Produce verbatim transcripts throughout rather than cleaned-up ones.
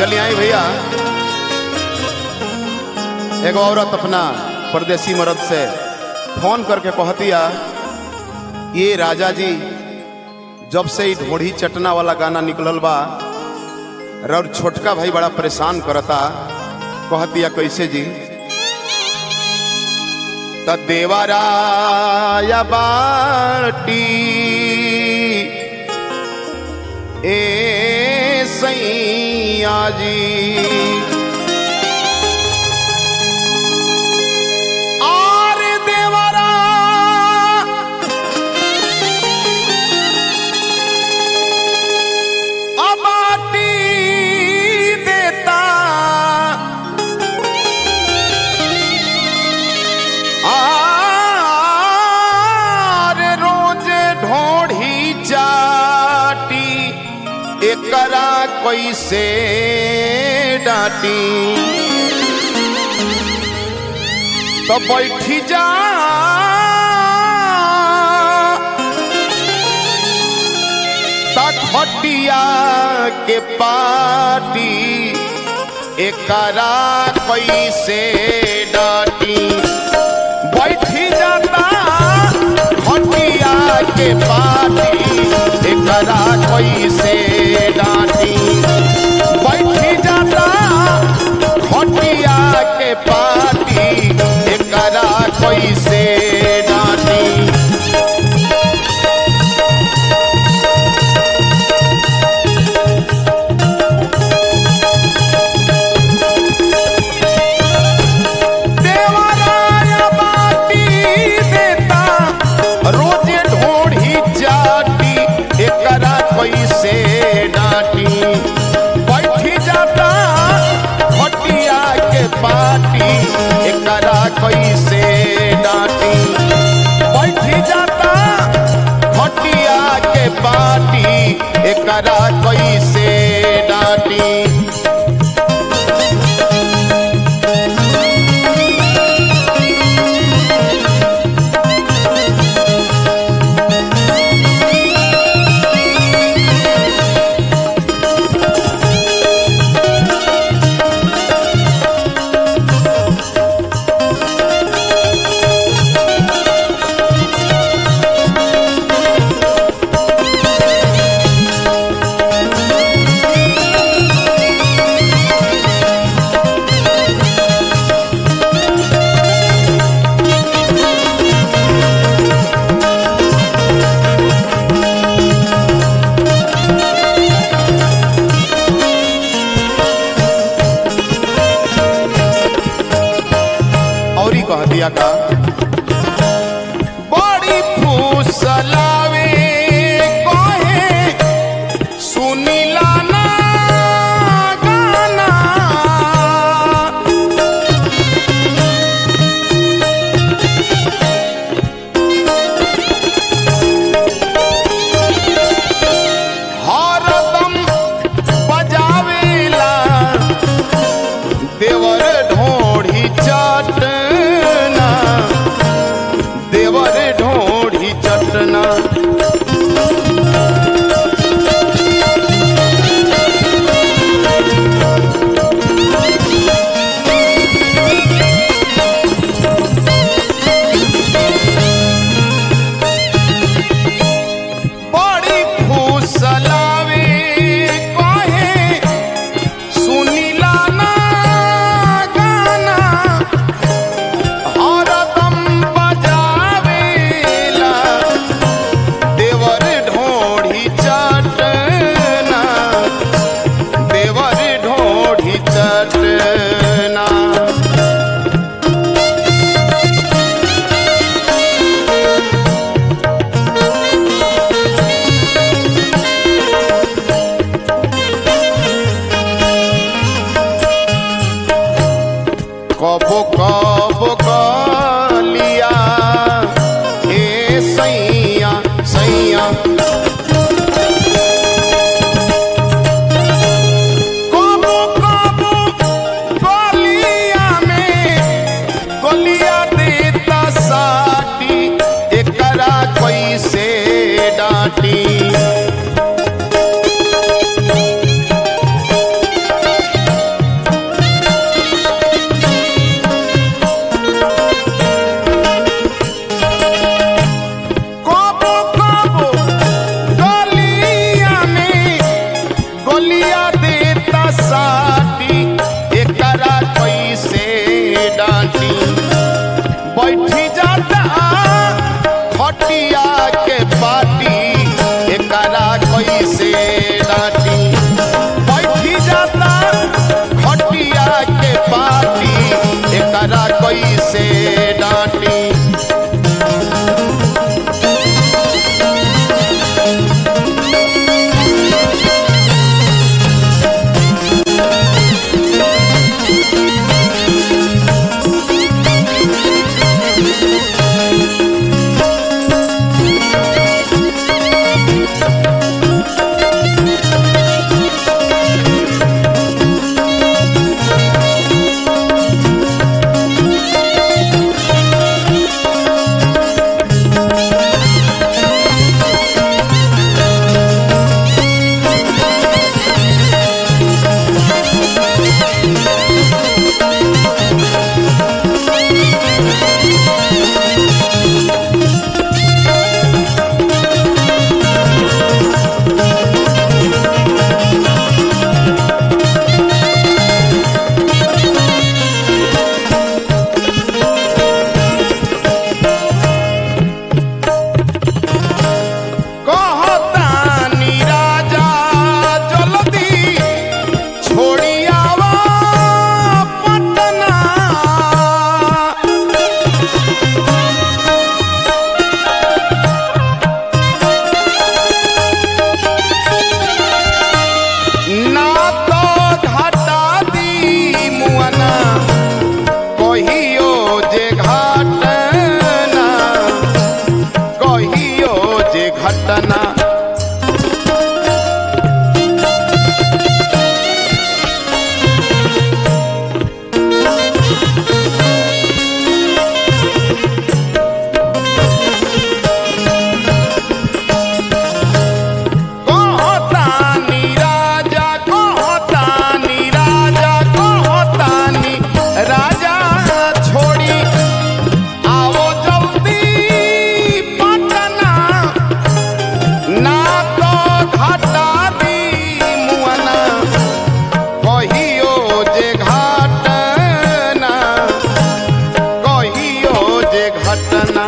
चलिए आई भैया, एक औरत अपना परदेसी मर्द से फोन करके कहतिया, ये राजा जी जब से ही ढोढ़ी चटना वाला गाना निकलल बा और छोटका भाई बड़ा परेशान करता। कहतिया कैसे जी? त देवराया बाटी ए सैया जी, और देवरा अबाटी देता, और रोज ढोढ़ी चाटी एकरा कैसे डांटी। तो बैठी जा खटिया के पाटी एकरा कैसे डांटी। बैठी जाता खटिया के पाटी एकरा कैसे डांटी। बैठी जाता खटिया के पाटी एकरा कैसे डांटी। कैसे डांटी। बैठी जाता खटिया के पाटी एकरा कैसे डांटी। कह दिया का बड़ी फूसलावे कहे सुनीला ना गाना। हरदम बजावेला देवर ढोढ़ी चट बैठी जाता खटिया के पाटी एकरा कैसे डांटी बैठी जाता खटिया के पाटी एकरा कैसे डांटी घटना घटना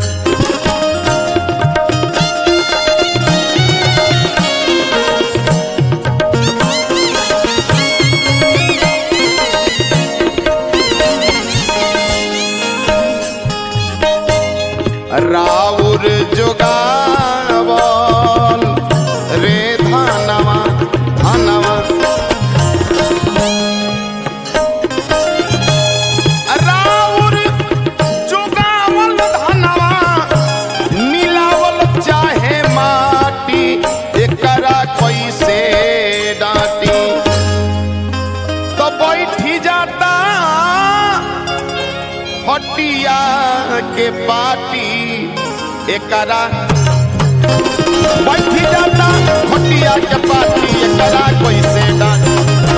राउर जोगावल रे धनवा धनवा राउर जोगावल धनवा मिलावल चाहे माटी एकरा कैसे डांटी तो बैठी जाता खटिया के पाटी एकरा बैठी जाता खटिया के पाटी एकरा कैसे डांटी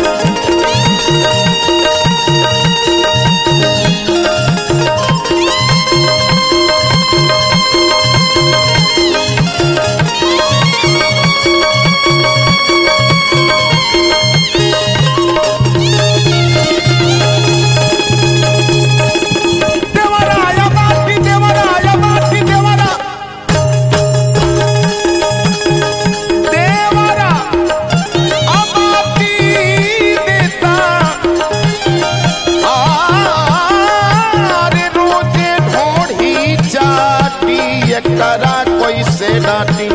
एकरा कैसे डांटी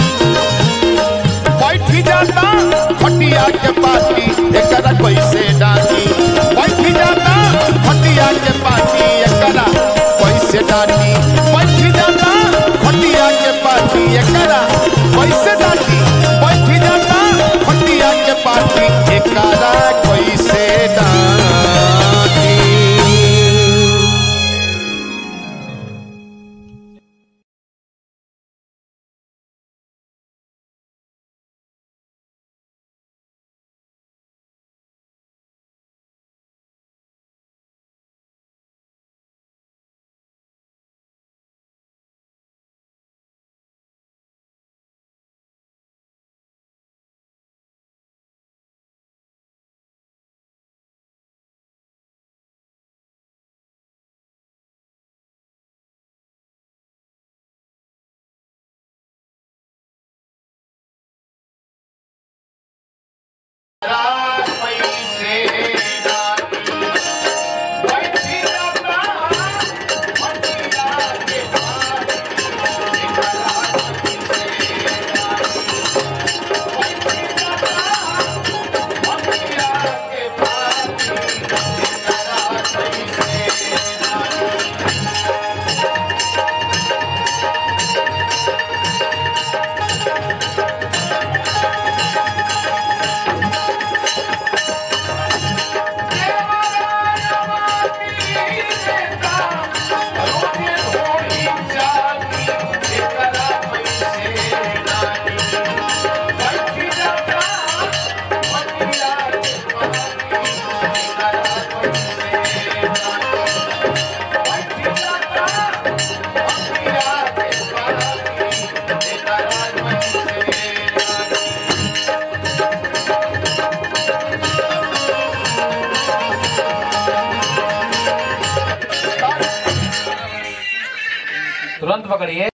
बैठी जाता खटिया के पाटी एकरा कैसे डांटी बैठी जाता खटिया के पाटी एकरा कैसे डांटी बैठी जाता खटिया के पाटी एकरा कैसे डांटी बैठी जाता खटिया के पाटी एकरा कैसे तुरंत पकड़िए।